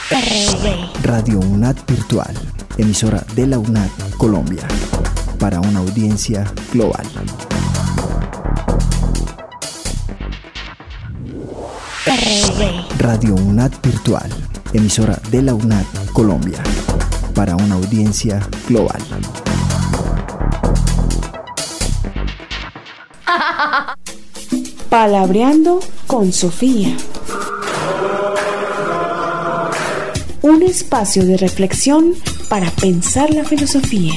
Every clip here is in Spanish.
Radio UNAD Virtual, emisora de la UNAD Colombia, para una audiencia global. Radio UNAD Virtual, emisora de la UNAD Colombia, para una audiencia global. Palabreando con Sofía. Un espacio de reflexión para pensar la filosofía.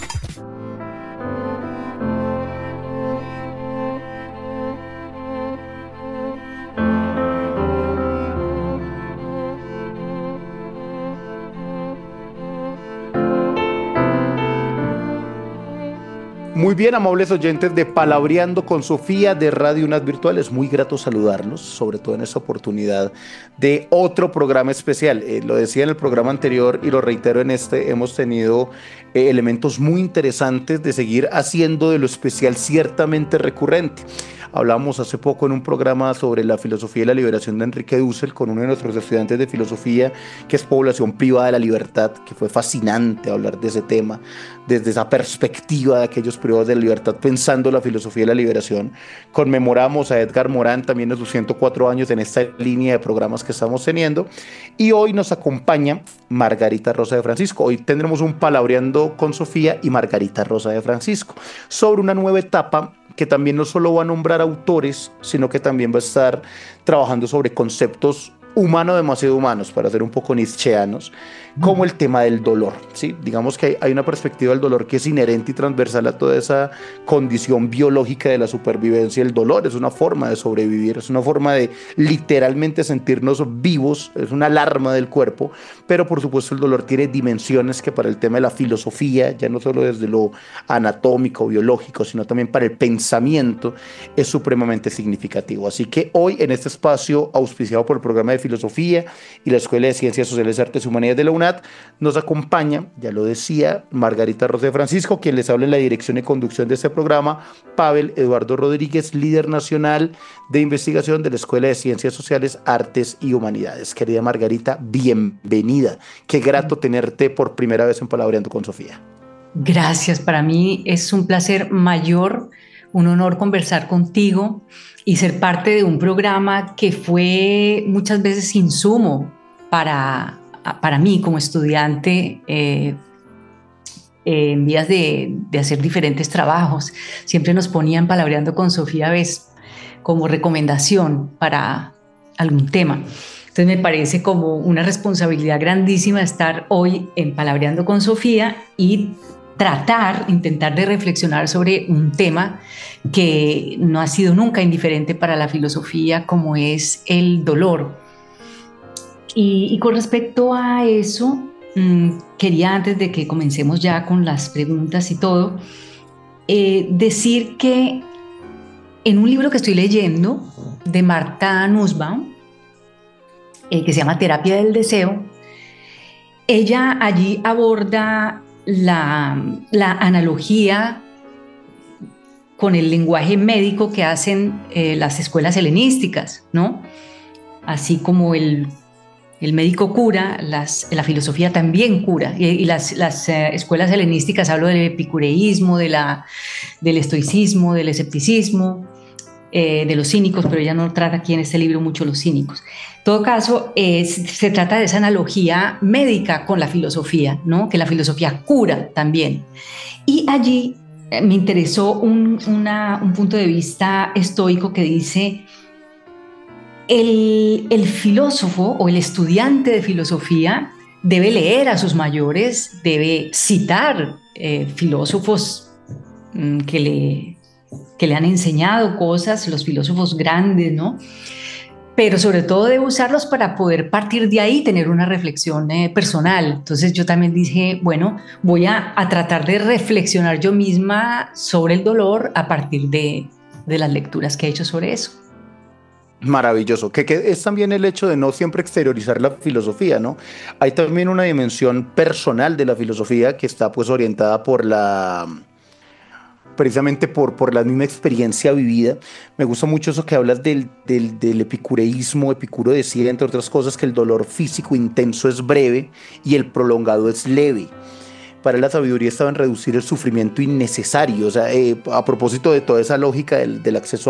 Muy bien, amables oyentes de Palabreando con Sofía de Radio UNAD Virtual, es muy grato saludarlos, sobre todo en esta oportunidad de otro programa especial. Lo decía en el programa anterior y lo reitero en este, hemos tenido elementos muy interesantes de seguir haciendo de lo especial ciertamente recurrente. Hablamos hace poco en un programa sobre la filosofía y la liberación de Enrique Dussel con uno de nuestros estudiantes de filosofía, que es Población Privada de la Libertad, que fue fascinante hablar de ese tema, desde esa perspectiva de aquellos privados de la libertad, pensando la filosofía y la liberación. Conmemoramos a Edgar Morán también en sus 104 años en esta línea de programas que estamos teniendo. Y hoy nos acompaña Margarita Rosa de Francisco. Hoy tendremos un Palabreando con Sofía y Margarita Rosa de Francisco sobre una nueva etapa que también no solo va a nombrar autores, sino que también va a estar trabajando sobre conceptos humanos, demasiado humanos, para ser un poco nietzscheanos, como el tema del dolor, ¿sí? Digamos que hay una perspectiva del dolor que es inherente y transversal a toda esa condición biológica de la supervivencia. El dolor es una forma de sobrevivir, es una forma de literalmente sentirnos vivos, es una alarma del cuerpo, pero por supuesto el dolor tiene dimensiones que para el tema de la filosofía, ya no solo desde lo anatómico, biológico, sino también para el pensamiento, es supremamente significativo. Así que hoy en este espacio auspiciado por el programa de Filosofía y la Escuela de Ciencias Sociales, Artes y Humanidades de la UNAD, nos acompaña, ya lo decía, Margarita Rosa de Francisco, quien les habla en la dirección y conducción de este programa, Pavel Eduardo Rodríguez, líder nacional de investigación de la Escuela de Ciencias Sociales, Artes y Humanidades. Querida Margarita, bienvenida. Qué grato tenerte por primera vez en Palabreando con Sofía. Gracias, para mí es un placer mayor, un honor conversar contigo y ser parte de un programa que fue muchas veces insumo para mí como estudiante en vías de hacer diferentes trabajos. Siempre nos ponían Palabreando con Sofía ¿ves? Como recomendación para algún tema. Entonces me parece como una responsabilidad grandísima estar hoy en Palabreando con Sofía y intentar de reflexionar sobre un tema que no ha sido nunca indiferente para la filosofía, como es el dolor. Y con respecto a eso, quería, antes de que comencemos ya con las preguntas y todo, decir que en un libro que estoy leyendo de Martha Nussbaum, que se llama Terapia del Deseo, ella allí aborda la analogía con el lenguaje médico que hacen las escuelas helenísticas, ¿no? Así como el médico cura, la filosofía también cura. Y las escuelas helenísticas, hablo del epicureísmo, del estoicismo, del escepticismo, de los cínicos, pero ella no trata aquí en este libro mucho los cínicos. En todo caso, se trata de esa analogía médica con la filosofía, ¿no? Que la filosofía cura también. Y allí me interesó un punto de vista estoico que dice: el filósofo o el estudiante de filosofía debe leer a sus mayores, debe citar filósofos que le han enseñado cosas, los filósofos grandes, ¿no? Pero sobre todo debe usarlos para poder partir de ahí, tener una reflexión personal. Entonces yo también dije, bueno, voy a tratar de reflexionar yo misma sobre el dolor a partir de las lecturas que he hecho sobre eso. Maravilloso, que es también el hecho de no siempre exteriorizar la filosofía, ¿no? Hay también una dimensión personal de la filosofía que está pues orientada por precisamente por la misma experiencia vivida. Me gusta mucho eso que hablas del epicureísmo. Epicuro decía, entre otras cosas, que el dolor físico intenso es breve y el prolongado es leve. Para la sabiduría estaba en reducir el sufrimiento innecesario. O sea, a propósito de toda esa lógica del acceso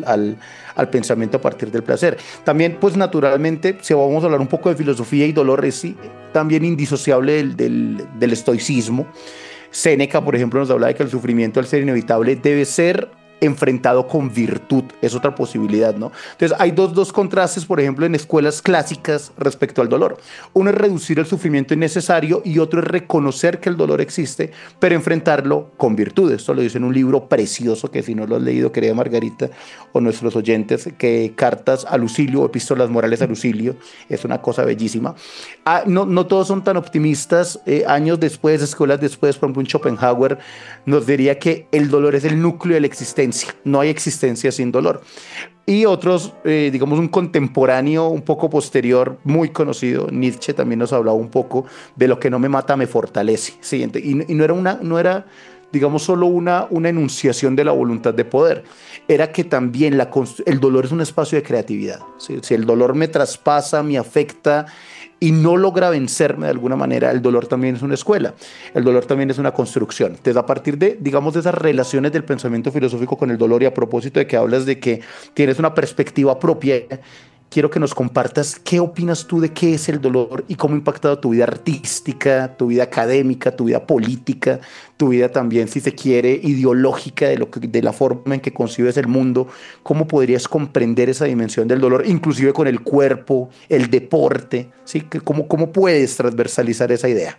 al pensamiento a partir del placer. También, pues naturalmente, si vamos a hablar un poco de filosofía y dolor, es también indisociable del estoicismo. Séneca, por ejemplo, nos habla de que el sufrimiento, al ser inevitable, debe ser enfrentado con virtud. Es otra posibilidad, ¿no? Entonces hay dos contrastes, por ejemplo, en escuelas clásicas respecto al dolor. Uno es reducir el sufrimiento innecesario y otro es reconocer que el dolor existe, pero enfrentarlo con virtud. Esto lo dice en un libro precioso que, si no lo has leído, querida Margarita, o nuestros oyentes, que Cartas a Lucilio o Epístolas Morales a Lucilio, es una cosa bellísima. No todos son tan optimistas. Años después, escuelas después, por ejemplo, un Schopenhauer nos diría que el dolor es el núcleo de la existencia. No hay existencia sin dolor. Y otros, digamos, un contemporáneo un poco posterior, muy conocido, Nietzsche, también nos hablaba un poco de lo que no me mata me fortalece. Siguiente. Y no era, digamos, solo una enunciación de la voluntad de poder. Era que también el dolor es un espacio de creatividad. ¿Sí? Si el dolor me traspasa, me afecta y no logra vencerme de alguna manera, el dolor también es una escuela, el dolor también es una construcción. Entonces, a partir de, digamos, de esas relaciones del pensamiento filosófico con el dolor, y a propósito de que hablas de que tienes una perspectiva propia, quiero que nos compartas qué opinas tú de qué es el dolor y cómo ha impactado tu vida artística, tu vida académica, tu vida política, tu vida también, si se quiere, ideológica, de la forma en que concibes el mundo. ¿Cómo podrías comprender esa dimensión del dolor, inclusive con el cuerpo, el deporte? ¿Sí? ¿Cómo puedes transversalizar esa idea?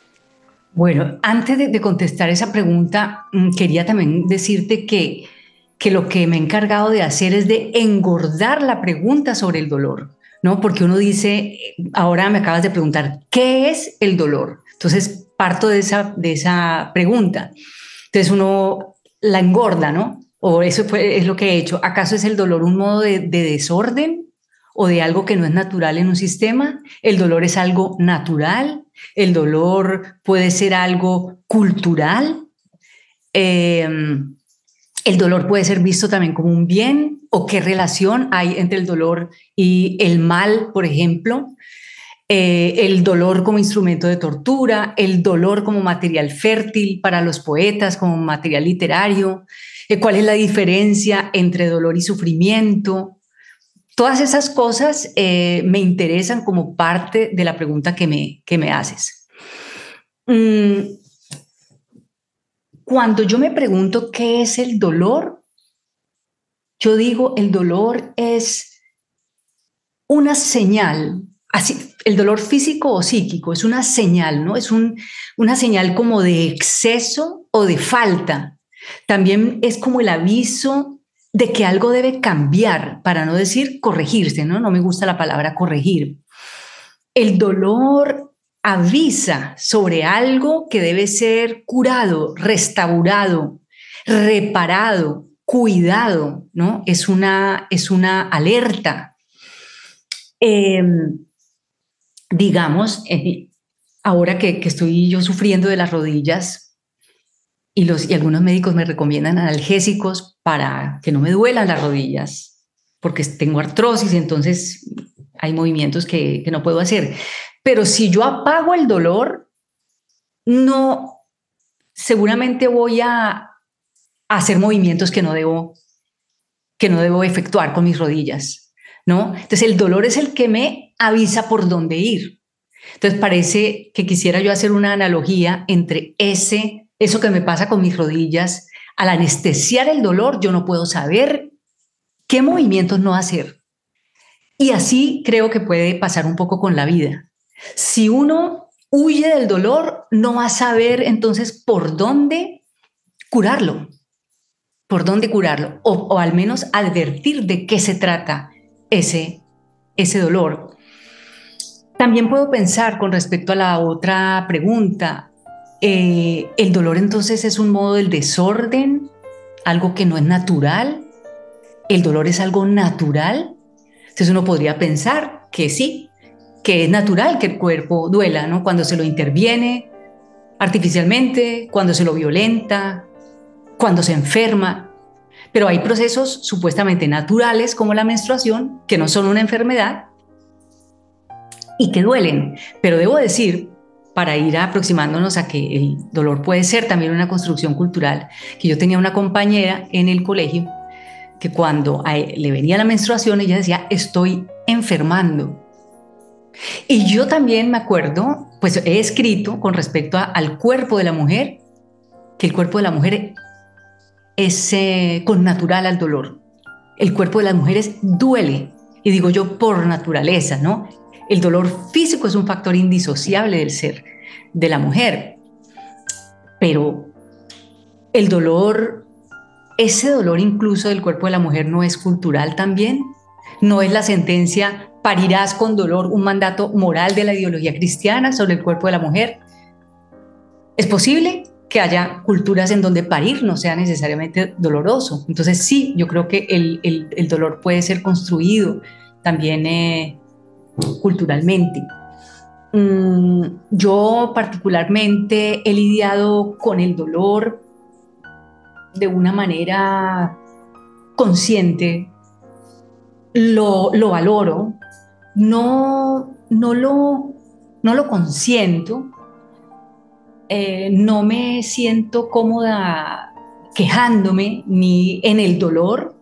Bueno, antes de contestar esa pregunta, quería también decirte que lo que me he encargado de hacer es de engordar la pregunta sobre el dolor, ¿no? Porque uno dice, ahora me acabas de preguntar, ¿qué es el dolor? Entonces parto de esa pregunta. Entonces uno la engorda, ¿no? O eso es lo que he hecho. ¿Acaso es el dolor un modo de desorden o de algo que no es natural en un sistema? ¿El dolor es algo natural? ¿El dolor puede ser algo cultural? ¿El dolor puede ser visto también como un bien? ¿O qué relación hay entre el dolor y el mal, por ejemplo? El dolor como instrumento de tortura, el dolor como material fértil para los poetas, como material literario. ¿Cuál es la diferencia entre dolor y sufrimiento? Todas esas cosas me interesan como parte de la pregunta que me haces. Cuando yo me pregunto qué es el dolor, yo digo, el dolor es una señal, así, el dolor físico o psíquico es una señal, ¿no? Es una señal como de exceso o de falta. También es como el aviso de que algo debe cambiar, para no decir corregirse, ¿no? No me gusta la palabra corregir. El dolor avisa sobre algo que debe ser curado, restaurado, reparado, cuidado, ¿no? Es una alerta. Digamos, ahora que estoy yo sufriendo de las rodillas y algunos médicos me recomiendan analgésicos para que no me duelan las rodillas, porque tengo artrosis, entonces hay movimientos que no puedo hacer. Pero si yo apago el dolor, seguramente voy a hacer movimientos que no debo efectuar con mis rodillas, ¿no? Entonces el dolor es el que me avisa por dónde ir. Entonces parece que quisiera yo hacer una analogía entre eso que me pasa con mis rodillas. Al anestesiar el dolor, yo no puedo saber qué movimientos no hacer. Y así creo que puede pasar un poco con la vida. Si uno huye del dolor, no va a saber entonces por dónde curarlo, o al menos advertir de qué se trata ese dolor. También puedo pensar con respecto a la otra pregunta, el dolor entonces es un modo del desorden, algo que no es natural. ¿El dolor es algo natural? Entonces uno podría pensar que sí, que es natural que el cuerpo duela, ¿no? Cuando se lo interviene artificialmente, cuando se lo violenta, cuando se enferma, pero hay procesos supuestamente naturales como la menstruación, que no son una enfermedad y que duelen. Pero debo decir, para ir aproximándonos a que el dolor puede ser también una construcción cultural, que yo tenía una compañera en el colegio que cuando le venía la menstruación ella decía, estoy enfermando. Y yo también me acuerdo, pues he escrito con respecto al cuerpo de la mujer, que el cuerpo de la mujer es connatural al dolor. El cuerpo de las mujeres duele, y digo yo por naturaleza, ¿no? El dolor físico es un factor indisociable del ser de la mujer, pero el dolor, ese dolor incluso del cuerpo de la mujer no es cultural también, no es la sentencia parirás con dolor, un mandato moral de la ideología cristiana sobre el cuerpo de la mujer. Es posible que haya culturas en donde parir no sea necesariamente doloroso. Entonces sí, yo creo que el dolor puede ser construido también culturalmente. Yo particularmente he lidiado con el dolor de una manera consciente, lo valoro, no lo consiento, no me siento cómoda quejándome ni en el dolor,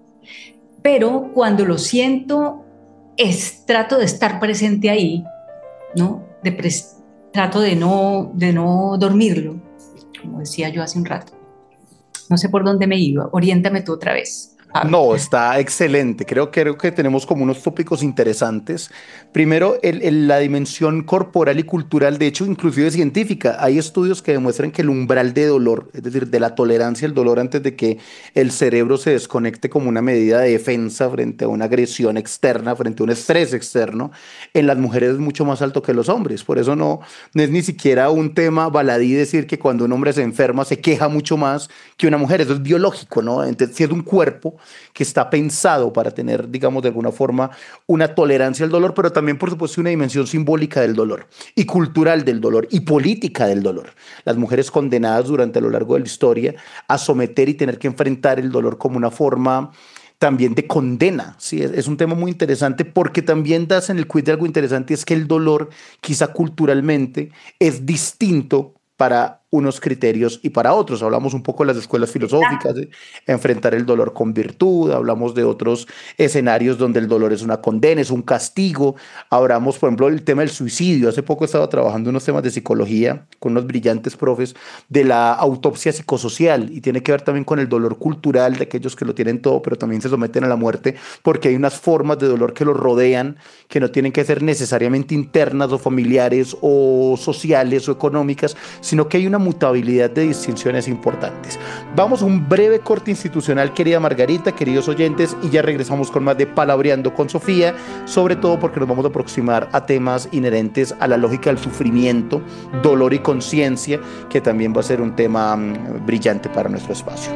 pero cuando lo siento trato de estar presente ahí, ¿no? Trato de no dormirlo, como decía yo hace un rato. No sé por dónde me iba, oriéntame tú otra vez. No, está excelente. Creo que tenemos como unos tópicos interesantes. Primero, la dimensión corporal y cultural, de hecho, inclusive científica. Hay estudios que demuestran que el umbral de dolor, es decir, de la tolerancia al dolor antes de que el cerebro se desconecte como una medida de defensa frente a una agresión externa, frente a un estrés externo, en las mujeres es mucho más alto que en los hombres. Por eso no es ni siquiera un tema baladí decir que cuando un hombre se enferma se queja mucho más que una mujer. Eso es biológico, ¿no? Entonces, si es un cuerpo que está pensado para tener, digamos, de alguna forma una tolerancia al dolor, pero también, por supuesto, una dimensión simbólica del dolor y cultural del dolor y política del dolor. Las mujeres condenadas durante a lo largo de la historia a someter y tener que enfrentar el dolor como una forma también de condena, ¿sí? Es un tema muy interesante porque también das en el quiz de algo interesante, es que el dolor quizá culturalmente es distinto para unos criterios y para otros. Hablamos un poco de las escuelas filosóficas, de enfrentar el dolor con virtud, hablamos de otros escenarios donde el dolor es una condena, es un castigo. Hablamos, por ejemplo, del tema del suicidio. Hace poco estaba trabajando unos temas de psicología con unos brillantes profes de la autopsia psicosocial y tiene que ver también con el dolor cultural de aquellos que lo tienen todo, pero también se someten a la muerte porque hay unas formas de dolor que los rodean que no tienen que ser necesariamente internas o familiares o sociales o económicas, sino que hay una mutabilidad de distinciones importantes. Vamos a un breve corte institucional, querida Margarita, queridos oyentes, y ya regresamos con más de Palabreando con Sofía, sobre todo porque nos vamos a aproximar a temas inherentes a la lógica del sufrimiento, dolor y conciencia, que también va a ser un tema brillante para nuestro espacio.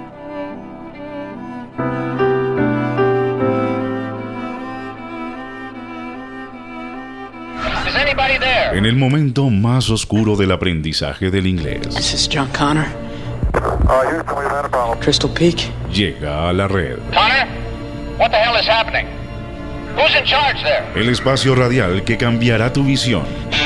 En el momento más oscuro del aprendizaje del inglés. This is John Connor. Crystal Peak. Llega a la red. Connor, what the hell is happening? Who's in charge there? El espacio radial que cambiará tu visión.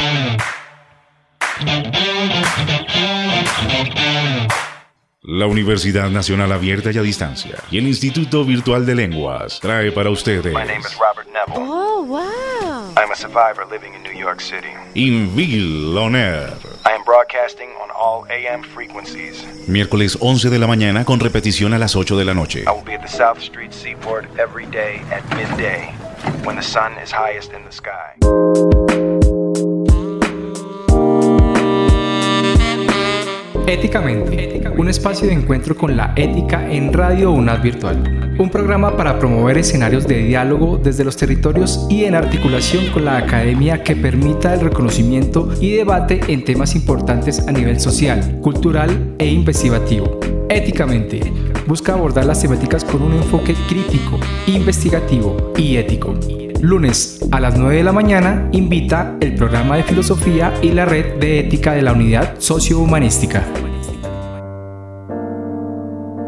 La Universidad Nacional Abierta y a Distancia y el Instituto Virtual de Lenguas trae para ustedes. My name is Robert Neville. Oh, wow. I'm a survivor living in New York City. Invil On Air. I am broadcasting on all AM frequencies. Miércoles 11 de la mañana con repetición a las 8 de la noche. I will be at the South Street Seaport every day at midday when the sun is highest in the sky. Éticamente, un espacio de encuentro con la ética en Radio UNAD Virtual. Un programa para promover escenarios de diálogo desde los territorios y en articulación con la academia que permita el reconocimiento y debate en temas importantes a nivel social, cultural e investigativo. Éticamente, busca abordar las temáticas con un enfoque crítico, investigativo y ético. Lunes a las 9 de la mañana invita el programa de filosofía y la red de ética de la Unidad Sociohumanística.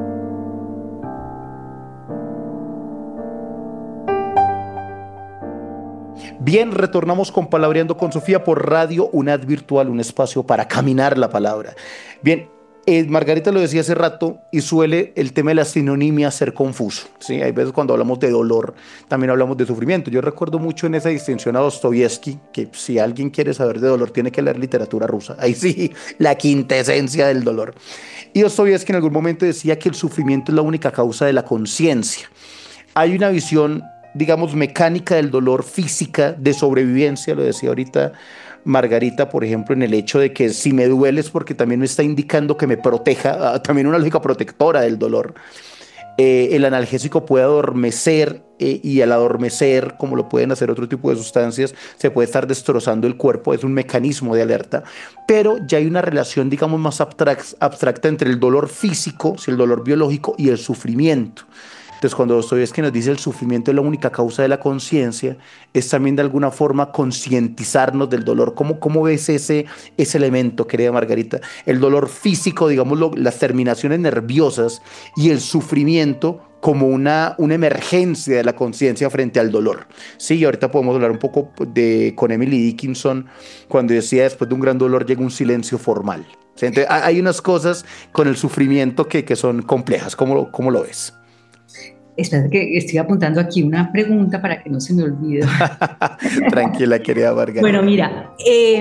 Bien, retornamos con Palabreando con Sofía por Radio UNAD Virtual, un espacio para caminar la palabra. Bien, Margarita lo decía hace rato y suele el tema de la sinonimia ser confuso, ¿sí? Hay veces cuando hablamos de dolor también hablamos de sufrimiento. Yo recuerdo mucho en esa distinción a Dostoyevsky, que si alguien quiere saber de dolor tiene que leer literatura rusa. Ahí sí, la quintesencia del dolor. Y Dostoyevsky en algún momento decía que el sufrimiento es la única causa de la conciencia. Hay una visión, digamos, mecánica del dolor, física, de sobrevivencia, lo decía ahorita Margarita, por ejemplo, en el hecho de que si me duele es porque también me está indicando que me proteja, también una lógica protectora del dolor. El analgésico puede adormecer y al adormecer, como lo pueden hacer otro tipo de sustancias, se puede estar destrozando el cuerpo, es un mecanismo de alerta, pero ya hay una relación, digamos, más abstracta entre el dolor físico, el dolor biológico y el sufrimiento. Entonces, cuando Dostoyevsky nos dice el sufrimiento es la única causa de la conciencia, es también de alguna forma concientizarnos del dolor. ¿Cómo ves ese elemento, querida Margarita? El dolor físico, digamos, las terminaciones nerviosas y el sufrimiento como una emergencia de la conciencia frente al dolor. Sí, y ahorita podemos hablar un poco con Emily Dickinson, cuando decía, después de un gran dolor llega un silencio formal. ¿Sí? Entonces, hay unas cosas con el sufrimiento que son complejas. ¿Cómo lo ves? Espera que estoy apuntando aquí una pregunta para que no se me olvide. Tranquila, querida Margarita. Bueno, mira,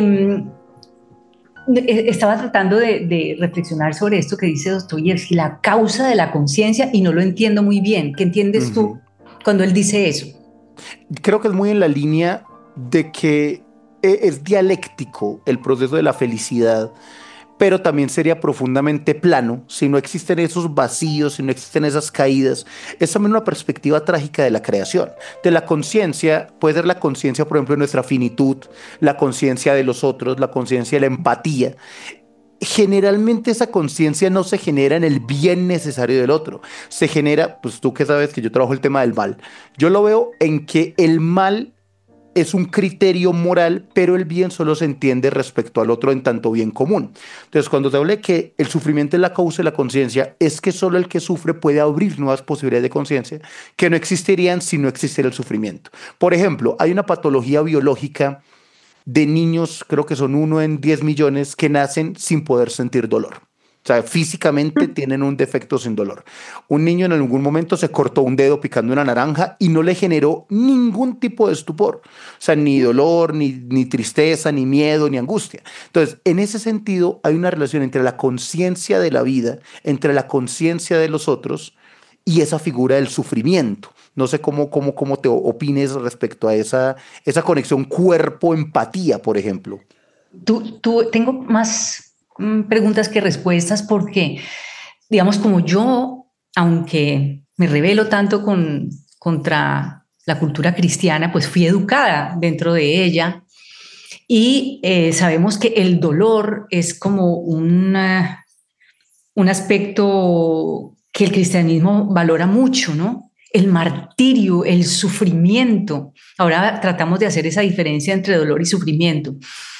estaba tratando de reflexionar sobre esto que dice Dostoyevsky, la causa de la conciencia, y no lo entiendo muy bien. ¿Qué entiendes tú cuando él dice eso? Creo que es muy en la línea de que es dialéctico el proceso de la felicidad, pero también sería profundamente plano si no existen esos vacíos, si no existen esas caídas. Es también una perspectiva trágica de la creación. De la conciencia, puede ser la conciencia, por ejemplo, de nuestra finitud, la conciencia de los otros, la conciencia de la empatía. Generalmente esa conciencia no se genera en el bien necesario del otro. Se genera, pues tú que sabes que yo trabajo el tema del mal. Yo lo veo en que el mal es un criterio moral, pero el bien solo se entiende respecto al otro en tanto bien común. Entonces, cuando te habla de que el sufrimiento es la causa de la conciencia, es que solo el que sufre puede abrir nuevas posibilidades de conciencia que no existirían si no existiera el sufrimiento. Por ejemplo, hay una patología biológica de niños, creo que son 1 en 10 millones, que nacen sin poder sentir dolor. O sea, físicamente tienen un defecto sin dolor. Un niño en algún momento se cortó un dedo picando una naranja y no le generó ningún tipo de estupor. O sea, ni dolor, ni tristeza, ni miedo, ni angustia. Entonces, en ese sentido, hay una relación entre la conciencia de la vida, entre la conciencia de los otros y esa figura del sufrimiento. No sé cómo te opines respecto a esa conexión cuerpo-empatía, por ejemplo. Tengo más preguntas que respuestas porque, digamos, como yo, aunque me rebelo tanto contra la cultura cristiana, pues fui educada dentro de ella y sabemos que el dolor es como un aspecto que el cristianismo valora mucho, ¿no? El martirio, el sufrimiento. Ahora tratamos de hacer esa diferencia entre dolor y sufrimiento.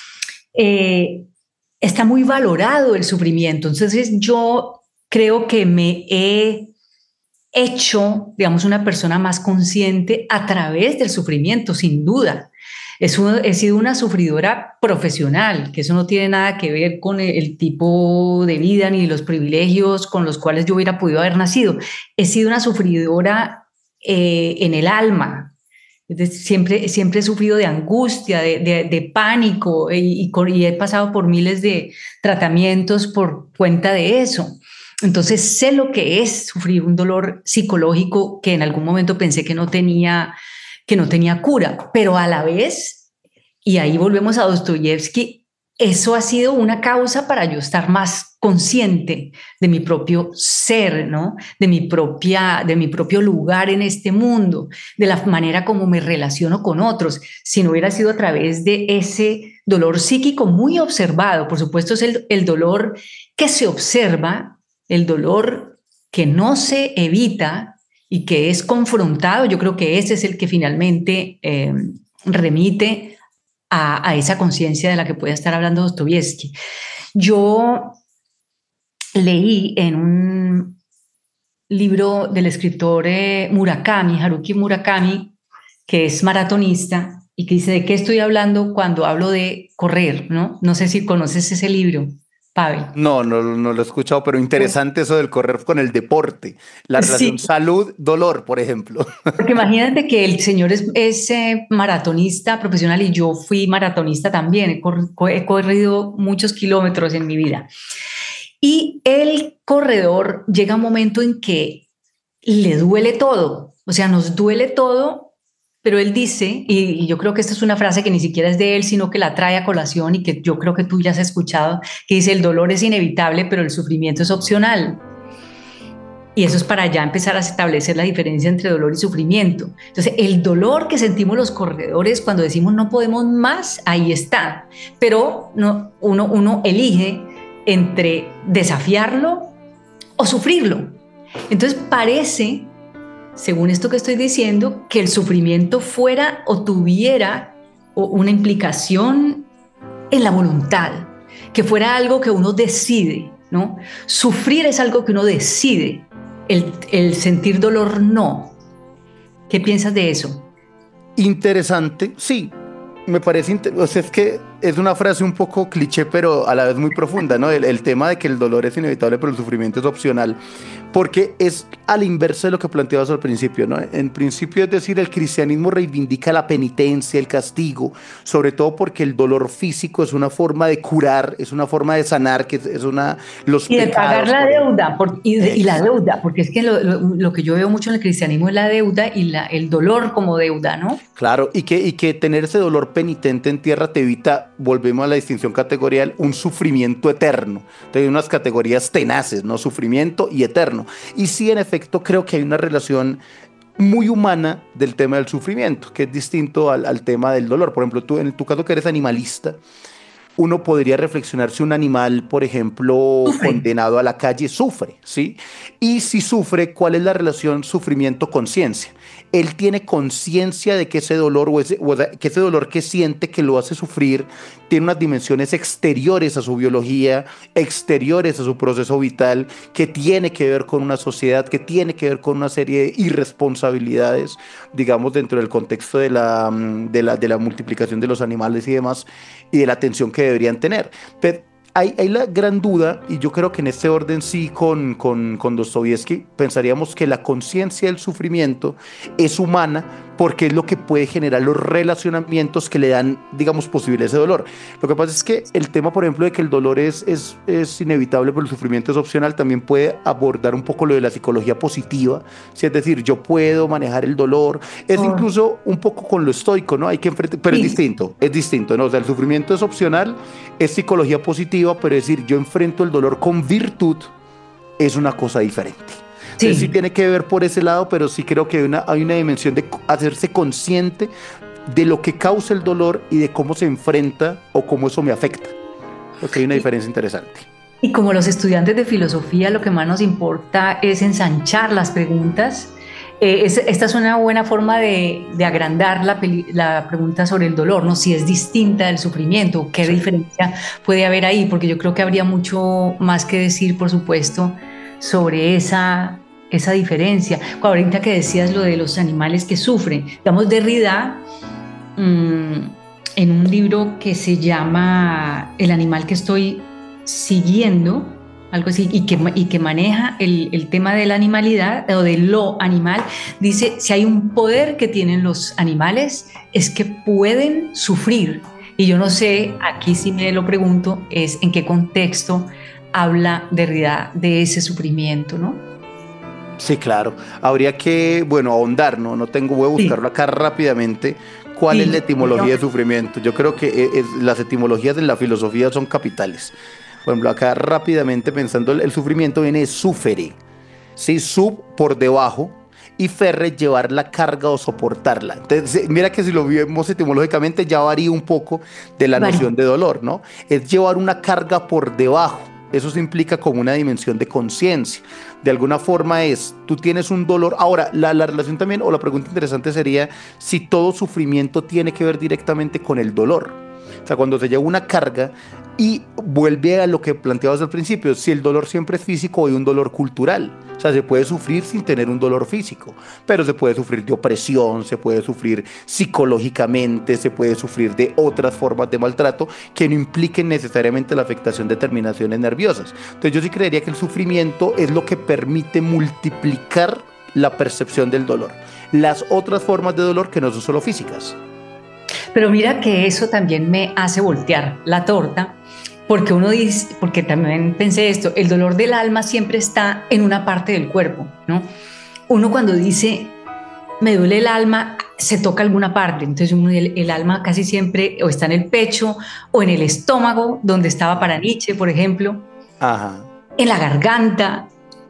Está muy valorado el sufrimiento. Entonces yo creo que me he hecho, digamos, una persona más consciente a través del sufrimiento, sin duda. He sido una sufridora profesional, que eso no tiene nada que ver con el tipo de vida ni los privilegios con los cuales yo hubiera podido haber nacido. He sido una sufridora en el alma. Siempre he sufrido de angustia, de pánico y he pasado por miles de tratamientos por cuenta de eso. Entonces sé lo que es sufrir un dolor psicológico que en algún momento pensé que no tenía cura, pero a la vez, y ahí volvemos a Dostoyevsky, eso ha sido una causa para yo estar más consciente de mi propio ser, ¿no? De mi propio lugar en este mundo, de la manera como me relaciono con otros. Si no hubiera sido a través de ese dolor psíquico muy observado, por supuesto es el dolor que se observa, el dolor que no se evita y que es confrontado. Yo creo que ese es el que finalmente remite a esa conciencia de la que puede estar hablando Dostoyevsky. Yo leí en un libro del escritor Haruki Murakami, que es maratonista y que dice, ¿de qué estoy hablando cuando hablo de correr? No sé si conoces ese libro, Pavel. No lo he escuchado, pero interesante eso del correr con el deporte, la relación salud-dolor, por ejemplo. Porque imagínate que el señor es maratonista profesional y yo fui maratonista también, he corrido muchos kilómetros en mi vida. Y el corredor llega un momento en que le duele todo, o sea, nos duele todo. Pero él dice, y yo creo que esta es una frase que ni siquiera es de él, sino que la trae a colación y que yo creo que tú ya has escuchado, que dice, el dolor es inevitable, pero el sufrimiento es opcional. Y eso es para ya empezar a establecer la diferencia entre dolor y sufrimiento. Entonces, el dolor que sentimos los corredores cuando decimos no podemos más, ahí está. Pero uno elige entre desafiarlo o sufrirlo. Entonces, parece, según esto que estoy diciendo, que el sufrimiento fuera o tuviera una implicación en la voluntad, que fuera algo que uno decide, ¿no? Sufrir es algo que uno decide, el sentir dolor no. ¿Qué piensas de eso? Interesante, sí. Me parece, o sea, es que es una frase un poco cliché, pero a la vez muy profunda, ¿no? El tema de que el dolor es inevitable, pero el sufrimiento es opcional, porque es al inverso de lo que planteabas al principio, ¿no? En principio, es decir, el cristianismo reivindica la penitencia, el castigo, sobre todo porque el dolor físico es una forma de curar, es una forma de sanar, que es una... y de pagar la deuda, y la deuda, porque es que lo que yo veo mucho en el cristianismo es la deuda y el dolor como deuda, ¿no? Claro, y que tener ese dolor penitente en tierra te evita, volvemos a la distinción categorial, un sufrimiento eterno. Entonces hay unas categorías tenaces, ¿no? Sufrimiento y eterno. Y sí, en efecto, creo que hay una relación muy humana del tema del sufrimiento, que es distinto al tema del dolor. Por ejemplo, tú, en tu caso que eres animalista, uno podría reflexionar si un animal, por ejemplo, condenado a la calle, sufre, ¿sí? Y si sufre, ¿cuál es la relación sufrimiento-conciencia? Él tiene conciencia de que ese dolor que ese dolor que siente, que lo hace sufrir, tiene unas dimensiones exteriores a su biología, exteriores a su proceso vital, que tiene que ver con una sociedad, que tiene que ver con una serie de irresponsabilidades, digamos, dentro del contexto de la multiplicación de los animales y demás, y de la atención que deberían tener. Pero hay la gran duda, y yo creo que en este orden sí con Dostoyevsky pensaríamos que la conciencia del sufrimiento es humana porque es lo que puede generar los relacionamientos que le dan, digamos, posible ese dolor. Lo que pasa es que el tema, por ejemplo, de que el dolor es inevitable pero el sufrimiento es opcional, también puede abordar un poco lo de la psicología positiva, ¿sí? Es decir, yo puedo manejar el dolor, es incluso un poco con lo estoico, ¿no? Hay que enfrentar, pero sí. es distinto, ¿no? O sea, el sufrimiento es opcional, es psicología positiva, pero es decir, yo enfrento el dolor con virtud, es una cosa diferente. Sí. Entonces, sí tiene que ver por ese lado, pero sí creo que hay una dimensión de hacerse consciente de lo que causa el dolor y de cómo se enfrenta o cómo eso me afecta. Porque hay una diferencia interesante. Y como los estudiantes de filosofía, lo que más nos importa es ensanchar las preguntas. Esta es una buena forma de agrandar la pregunta sobre el dolor, ¿no? Si es distinta del sufrimiento, qué diferencia puede haber ahí, porque yo creo que habría mucho más que decir, por supuesto, sobre esa diferencia. Ahorita que decías lo de los animales que sufren, digamos, Derrida, en un libro que se llama El animal que estoy siguiendo, algo así, y que maneja el tema de la animalidad o de lo animal, dice, si hay un poder que tienen los animales es que pueden sufrir. Y yo no sé, aquí sí me lo pregunto, es en qué contexto habla Derrida de ese sufrimiento, ¿no? Sí, claro. Habría que, ahondar, ¿no? Voy a buscarlo acá rápidamente. ¿Cuál es la etimología de sufrimiento? Yo creo que las etimologías de la filosofía son capitales. Por ejemplo, acá rápidamente pensando, el sufrimiento viene de sufere, ¿sí? Sub, por debajo, y ferre, llevar la carga o soportarla. Entonces, mira que si lo vemos etimológicamente ya varía un poco de la noción de dolor, ¿no? Es llevar una carga por debajo. Eso se implica como una dimensión de conciencia. De alguna forma tú tienes un dolor. Ahora, la relación también, o la pregunta interesante sería si todo sufrimiento tiene que ver directamente con el dolor. O sea, cuando se lleva una carga, Y vuelve a lo que planteabas al principio, si el dolor siempre es físico, hay un dolor cultural. O sea, se puede sufrir sin tener un dolor físico, pero se puede sufrir de opresión, se puede sufrir psicológicamente, se puede sufrir de otras formas de maltrato que no impliquen necesariamente la afectación de terminaciones nerviosas. Entonces yo sí creería que el sufrimiento es lo que permite multiplicar la percepción del dolor. Las otras formas de dolor que no son solo físicas. Pero mira que eso también me hace voltear la torta, porque uno dice, porque también pensé esto, el dolor del alma siempre está en una parte del cuerpo, ¿no? Uno cuando dice, me duele el alma, se toca alguna parte, entonces el alma casi siempre o está en el pecho o en el estómago, donde estaba para Nietzsche, por ejemplo, Ajá. En la garganta,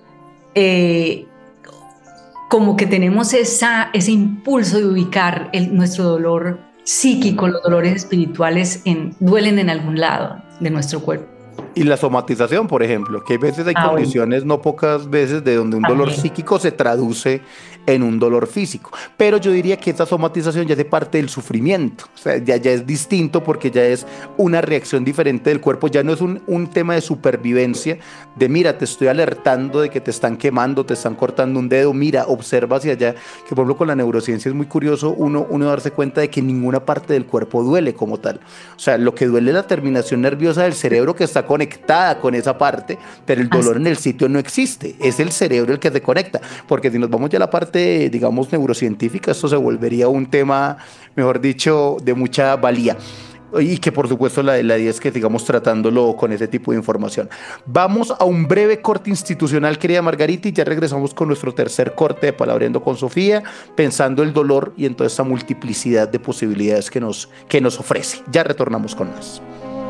como que tenemos ese impulso de ubicar nuestro dolor psíquico, los dolores espirituales duelen en algún lado de nuestro cuerpo. Y la somatización, por ejemplo, que a veces hay condiciones, no pocas veces, de donde un dolor psíquico se traduce en un dolor físico. Pero yo diría que esta somatización ya hace parte del sufrimiento. O sea, ya es distinto porque ya es una reacción diferente del cuerpo. Ya no es un tema de supervivencia, de mira, te estoy alertando de que te están quemando, te están cortando un dedo, mira, observa hacia allá. Que por ejemplo con la neurociencia es muy curioso uno darse cuenta de que ninguna parte del cuerpo duele como tal. O sea, lo que duele es la terminación nerviosa del cerebro que está conectada con esa parte, pero el dolor en el sitio no existe. Es el cerebro el que se conecta. Porque si nos vamos ya a la parte, digamos, neurocientífica, esto se volvería un tema, mejor dicho, de mucha valía. Y que por supuesto la idea es que sigamos tratándolo con ese tipo de información. Vamos a un breve corte institucional, querida Margarita, y ya regresamos con nuestro tercer corte de Palabreando con Sofía, pensando el dolor y en toda esta multiplicidad de posibilidades que nos ofrece. Ya retornamos con más.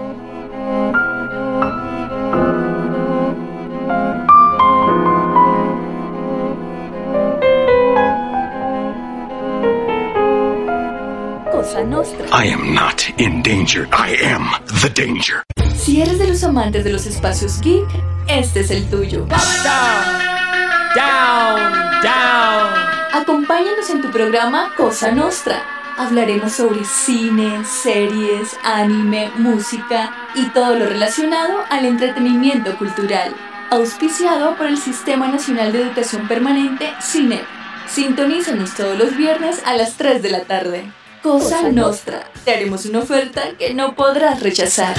I am not in danger. I am the danger. Si eres de los amantes de los espacios geek, este es el tuyo. Down. Acompáñanos en tu programa Cosa Nostra. Hablaremos sobre cine, series, anime, música y todo lo relacionado al entretenimiento cultural. Auspiciado por el Sistema Nacional de Educación Permanente, SINEP. Sintonízanos todos los viernes a las 3 de la tarde. Cosa Nostra, te haremos una oferta que no podrás rechazar.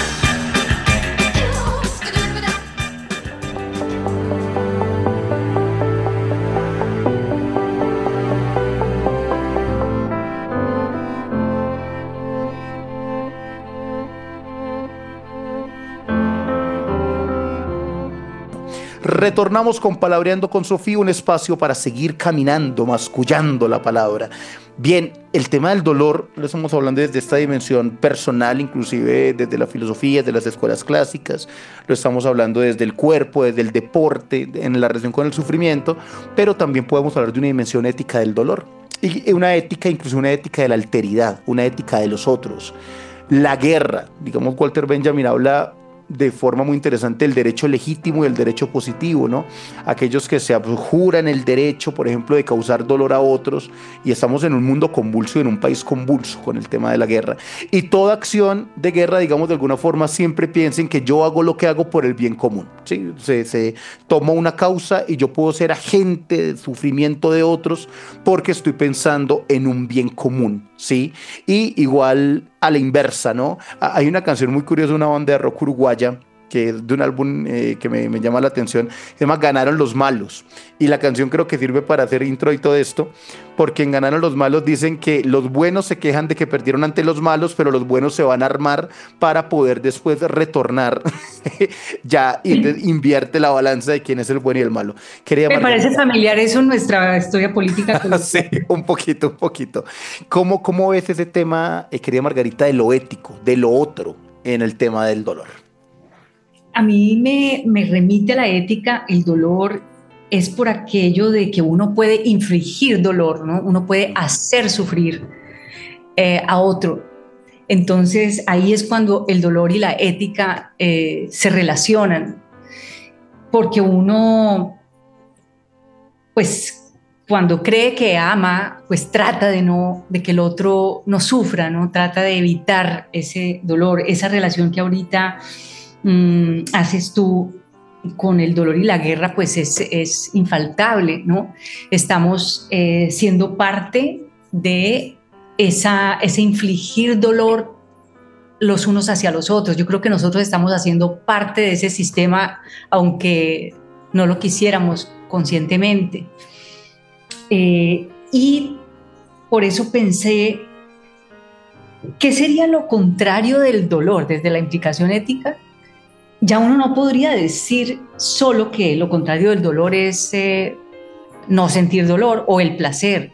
Retornamos con Palabreando con Sofía, un espacio para seguir caminando, mascullando la palabra. Bien, el tema del dolor lo estamos hablando desde esta dimensión personal, inclusive desde la filosofía, de las escuelas clásicas, lo estamos hablando desde el cuerpo, desde el deporte, en la relación con el sufrimiento, pero también podemos hablar de una dimensión ética del dolor, y una ética, incluso una ética de la alteridad, una ética de los otros. La guerra, digamos, Walter Benjamin habla de forma muy interesante el derecho legítimo y el derecho positivo, ¿no? Aquellos que se abjuran el derecho, por ejemplo, de causar dolor a otros, y estamos en un mundo convulso y en un país convulso con el tema de la guerra. Y toda acción de guerra, digamos, de alguna forma siempre piensen que yo hago lo que hago por el bien común, ¿sí? Se toma una causa y yo puedo ser agente del sufrimiento de otros porque estoy pensando en un bien común, ¿sí? Y igual a la inversa, ¿no? Hay una canción muy curiosa, una banda de rock uruguaya, que es de un álbum que me llama la atención, se llama Ganaron los Malos, y la canción creo que sirve para hacer intro y todo esto, porque en Ganaron los Malos dicen que los buenos se quejan de que perdieron ante los malos, pero los buenos se van a armar para poder después retornar. Ya invierte la balanza de quién es el bueno y el malo. Me parece familiar eso en nuestra historia política. Sí, un poquito. ¿Cómo ves ese tema, querida Margarita, de lo ético, de lo otro en el tema del dolor? A mí me remite a la ética. El dolor es por aquello de que uno puede infligir dolor, ¿no? Uno puede hacer sufrir a otro. Entonces ahí es cuando el dolor y la ética se relacionan, porque uno, pues cuando cree que ama, pues trata de que el otro no sufra, ¿no? Trata de evitar ese dolor, esa relación que ahorita haces tú con el dolor y la guerra, pues es infaltable, ¿no? Estamos siendo parte de ese infligir dolor los unos hacia los otros. Yo creo que nosotros estamos haciendo parte de ese sistema, aunque no lo quisiéramos conscientemente. Y por eso pensé, ¿qué sería lo contrario del dolor desde la implicación ética? Ya uno no podría decir solo que lo contrario del dolor es no sentir dolor o el placer.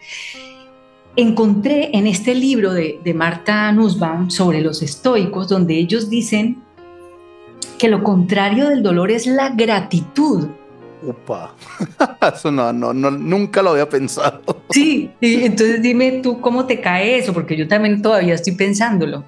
Encontré en este libro de Martha Nussbaum sobre los estoicos, donde ellos dicen que lo contrario del dolor es la gratitud. Upa, eso no, nunca lo había pensado. Sí, y entonces dime tú cómo te cae eso, porque yo también todavía estoy pensándolo.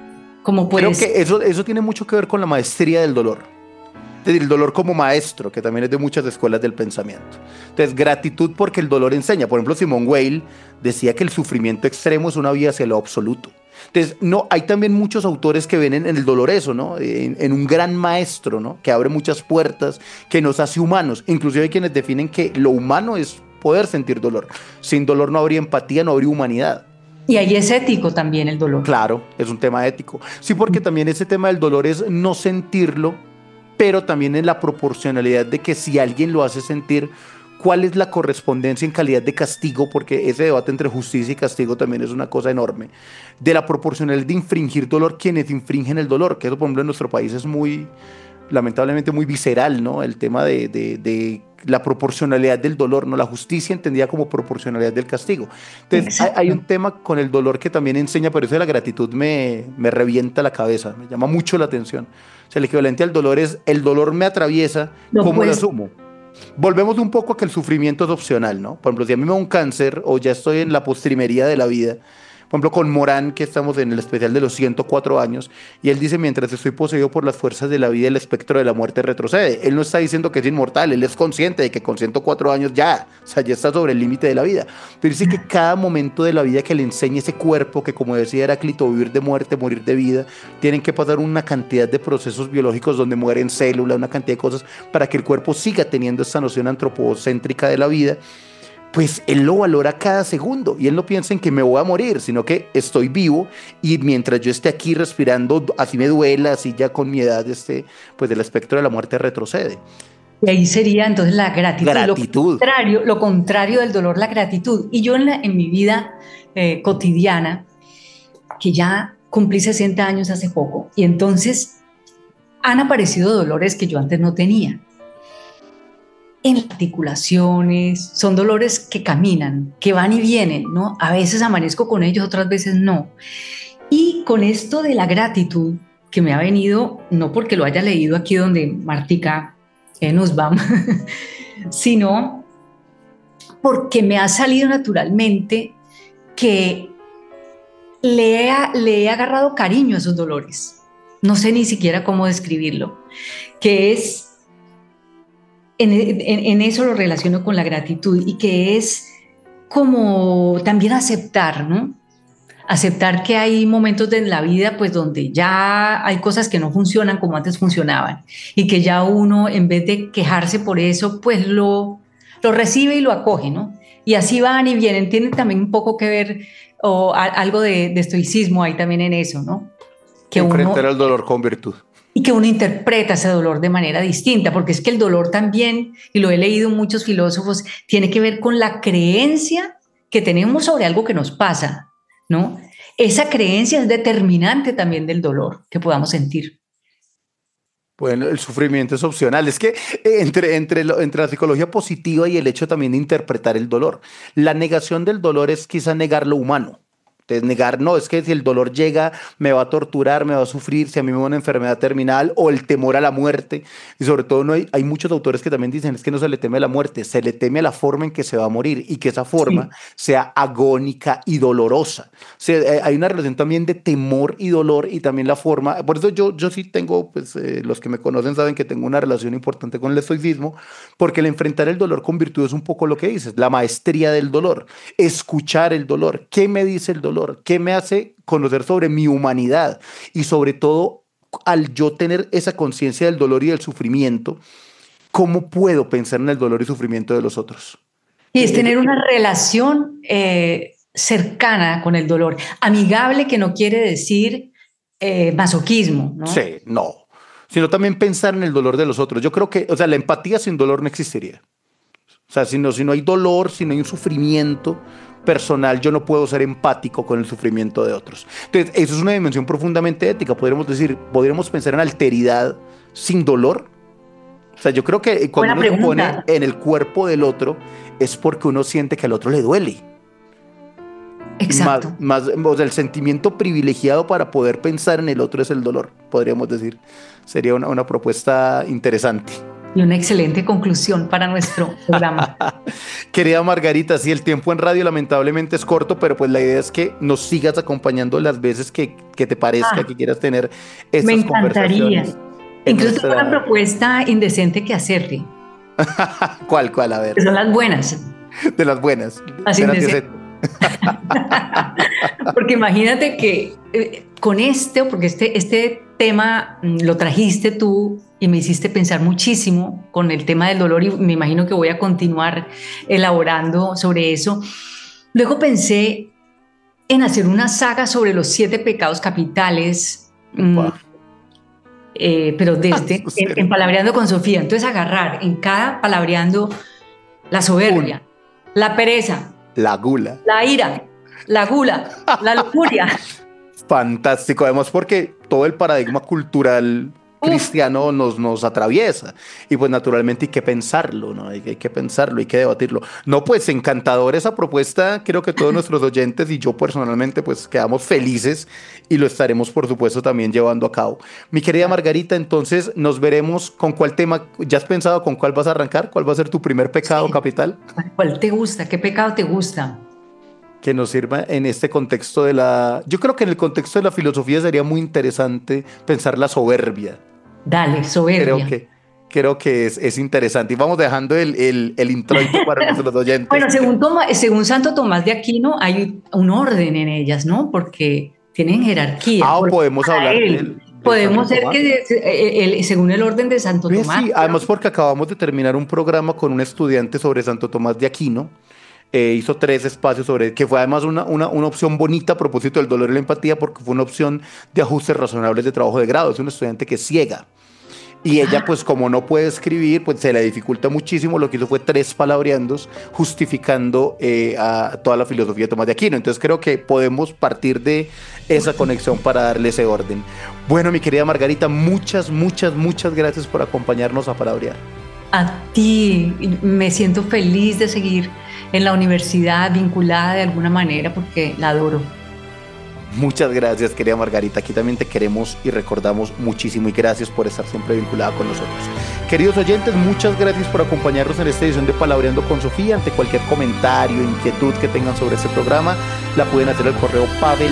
Creo que eso tiene mucho que ver con la maestría del dolor. Es decir, el dolor como maestro, que también es de muchas escuelas del pensamiento. Entonces, gratitud porque el dolor enseña. Por ejemplo, Simone Weil decía que el sufrimiento extremo es una vía hacia lo absoluto. Entonces, no, hay también muchos autores que ven en el dolor eso, ¿no? En un gran maestro, ¿no? Que abre muchas puertas, que nos hace humanos. Inclusive hay quienes definen que lo humano es poder sentir dolor. Sin dolor no habría empatía, no habría humanidad. Y ahí es ético también el dolor. Claro, es un tema ético. Sí, porque también ese tema del dolor es no sentirlo, pero también en la proporcionalidad de que si alguien lo hace sentir, ¿cuál es la correspondencia en calidad de castigo? Porque ese debate entre justicia y castigo también es una cosa enorme. De la proporcionalidad de infringir dolor, quienes infringen el dolor, que eso por ejemplo en nuestro país es muy, lamentablemente muy visceral, ¿no? El tema de la proporcionalidad del dolor, ¿no? La justicia entendida como proporcionalidad del castigo. Entonces hay un tema con el dolor que también enseña, pero eso de la gratitud me revienta la cabeza, me llama mucho la atención. O sea, el equivalente al dolor es, el dolor me atraviesa, ¿cómo lo asumo? Volvemos un poco a que el sufrimiento es opcional, ¿no? Por ejemplo, si a mí me da un cáncer o ya estoy en la postrimería de la vida, por ejemplo, con Morán, que estamos en el especial de los 104 años, y él dice, mientras estoy poseído por las fuerzas de la vida, el espectro de la muerte retrocede. Él no está diciendo que es inmortal, él es consciente de que con 104 años ya está sobre el límite de la vida. Pero dice que cada momento de la vida que le enseña ese cuerpo, que como decía Heráclito, vivir de muerte, morir de vida, tienen que pasar una cantidad de procesos biológicos donde mueren células, una cantidad de cosas, para que el cuerpo siga teniendo esta noción antropocéntrica de la vida. Pues él lo valora cada segundo y él no piensa en que me voy a morir, sino que estoy vivo y mientras yo esté aquí respirando, así me duela, así ya con mi edad, pues el espectro de la muerte retrocede. Y ahí sería entonces la gratitud. Lo contrario del dolor, la gratitud. Y yo en mi vida cotidiana, que ya cumplí 60 años hace poco, y entonces han aparecido dolores que yo antes no tenía. En las articulaciones, son dolores que caminan, que van y vienen, ¿no? A veces amanezco con ellos, otras veces no. Y con esto de la gratitud, que me ha venido, no porque lo haya leído aquí donde Martica Nussbaum, sino porque me ha salido naturalmente que le he agarrado cariño a esos dolores. No sé ni siquiera cómo describirlo, que es... En eso lo relaciono con la gratitud y que es como también aceptar, ¿no? Aceptar que hay momentos en la vida pues donde ya hay cosas que no funcionan como antes funcionaban y que ya uno en vez de quejarse por eso pues lo recibe y lo acoge, ¿no? Y así van y vienen, tiene también un poco que ver o algo de estoicismo ahí también en eso, ¿no? Que enfrentar el dolor con virtud. Y que uno interpreta ese dolor de manera distinta, porque es que el dolor también, y lo he leído en muchos filósofos, tiene que ver con la creencia que tenemos sobre algo que nos pasa, ¿no? Esa creencia es determinante también del dolor que podamos sentir. Bueno, el sufrimiento es opcional. Es que entre la psicología positiva y el hecho también de interpretar el dolor, la negación del dolor es quizá negar lo humano. Entonces, negar, no, es que si el dolor llega, me va a torturar, me va a sufrir, si a mí me da una enfermedad terminal o el temor a la muerte. Y sobre todo hay muchos autores que también dicen, es que no se le teme a la muerte, se le teme a la forma en que se va a morir y que esa forma sea agónica y dolorosa. O sea, hay una relación también de temor y dolor y también la forma. Por eso yo sí tengo, pues los que me conocen saben que tengo una relación importante con el estoicismo, porque el enfrentar el dolor con virtud es un poco lo que dices, la maestría del dolor, escuchar el dolor. ¿Qué me dice el dolor? ¿Qué me hace conocer sobre mi humanidad? Y sobre todo, al yo tener esa conciencia del dolor y del sufrimiento, ¿cómo puedo pensar en el dolor y sufrimiento de los otros? Y es tener una relación cercana con el dolor. Amigable, que no quiere decir masoquismo, ¿no? Sí, no. Sino también pensar en el dolor de los otros. Yo creo que, o sea, la empatía sin dolor no existiría. O sea, si no hay dolor, si no hay un sufrimiento personal, yo no puedo ser empático con el sufrimiento de otros. Entonces, eso es una dimensión profundamente ética. Podríamos pensar en alteridad sin dolor. O sea, yo creo que cuando uno se pone en el cuerpo del otro es porque uno siente que al otro le duele. Exacto. O sea, el sentimiento privilegiado para poder pensar en el otro es el dolor, podríamos decir. Sería una propuesta interesante. Y una excelente conclusión para nuestro programa. Querida Margarita, sí, el tiempo en radio lamentablemente es corto, pero pues la idea es que nos sigas acompañando las veces que te parezca que quieras tener estas conversaciones. Incluso tengo una propuesta indecente que hacerte. ¿Cuál? A ver. Que son las buenas. De las buenas. Las indecentes. Porque imagínate que porque este tema lo trajiste tú y me hiciste pensar muchísimo con el tema del dolor y me imagino que voy a continuar elaborando sobre eso. Luego pensé en hacer una saga sobre los 7 pecados capitales, pero en Palabreando con Sofía. Entonces agarrar en cada Palabreando la soberbia, la pereza, la gula, la ira, la gula, la lujuria. Fantástico, además porque todo el paradigma cultural cristiano nos atraviesa y pues naturalmente hay que pensarlo, ¿no? Hay que pensarlo, hay que debatirlo. No, pues encantadora esa propuesta, creo que todos nuestros oyentes y yo personalmente pues quedamos felices y lo estaremos por supuesto también llevando a cabo. Mi querida Margarita, entonces nos veremos con cuál tema, ¿ya has pensado con cuál vas a arrancar? ¿Cuál va a ser tu primer pecado capital? ¿Cuál te gusta? ¿Qué pecado te gusta? Que nos sirva en este contexto yo creo que en el contexto de la filosofía sería muy interesante pensar la soberbia. Dale, soberbia. Creo que es interesante. Y vamos dejando el introito para nuestros oyentes. Bueno, según Santo Tomás de Aquino, hay un orden en ellas, ¿no? Porque tienen jerarquía. Podemos hablar de él. Podemos ser que según el orden de Santo Tomás. Sí, además porque acabamos de terminar un programa con un estudiante sobre Santo Tomás de Aquino. Hizo 3 espacios sobre que fue además una opción bonita a propósito del dolor y la empatía, porque fue una opción de ajustes razonables de trabajo de grado. Es un estudiante que es ciega y ella pues como no puede escribir pues se le dificulta muchísimo. Lo que hizo fue 3 palabreandos justificando a toda la filosofía de Tomás de Aquino. Entonces creo que podemos partir de esa conexión para darle ese orden. Bueno, mi querida Margarita, muchas gracias por acompañarnos a Palabrear. A ti, me siento feliz de seguir en la universidad, vinculada de alguna manera, porque la adoro. Muchas gracias, querida Margarita. Aquí también te queremos y recordamos muchísimo y gracias por estar siempre vinculada con nosotros. Queridos oyentes, muchas gracias por acompañarnos en esta edición de Palabreando con Sofía. Ante cualquier comentario, inquietud que tengan sobre este programa, la pueden hacer al correo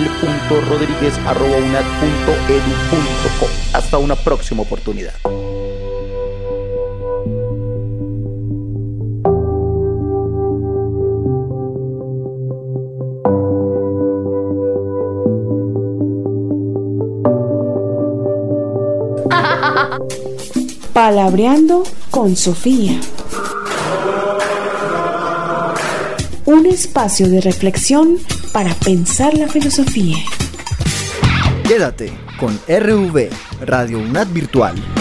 pavel.rodriguez@unad.edu.co. Hasta una próxima oportunidad. Palabreando con Sofía. Un espacio de reflexión para pensar la filosofía. Quédate con RV, Radio UNAD Virtual.